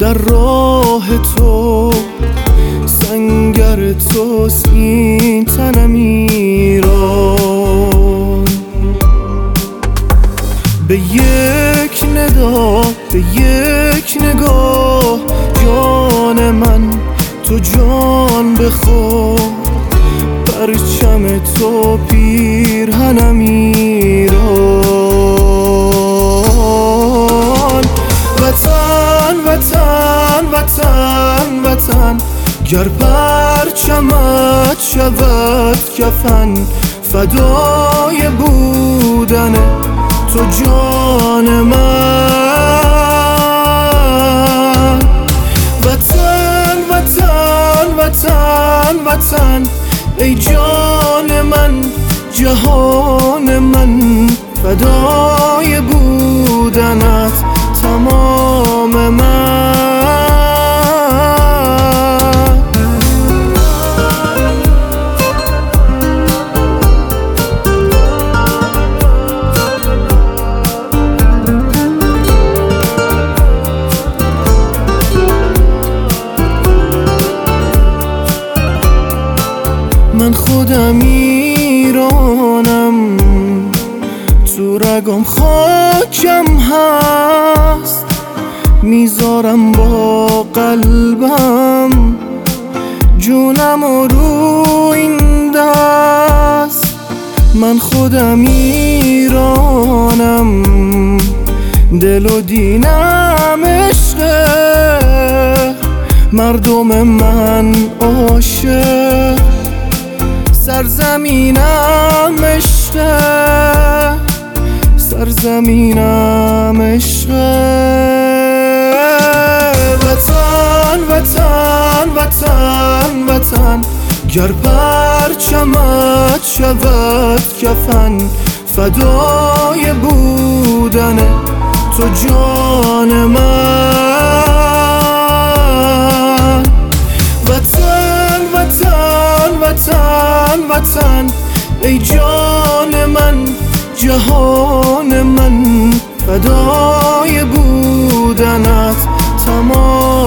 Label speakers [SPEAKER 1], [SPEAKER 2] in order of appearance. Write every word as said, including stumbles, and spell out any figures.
[SPEAKER 1] در راه تو سنگر توست این تنم ایران. به یک ندا به یک نگاه جان من تو جان بخواه، پرچم تو پیرهنم ایران. وطن وطن وطن وطن گر پرچمت شود کفن، فدای بودن تو جان من. وطن وطن وطن وطن ای جان من جهان من، فدای بودنت تمام من. من خودم ایرانم، تو رگم خاکم هست، میذارم با قلبم جونم و رو این دست. من خودم ایرانم، دل و دینم عشقه، مردم من عاشق، سرزمینم عشقه، سرزمینم عشقه. وطن وطن وطن وطن گر پرچمت شود کفن، فدای بودن تو جان من. وطن وطن وطن وطن ای جان من جهان من، فدای بودنت تمام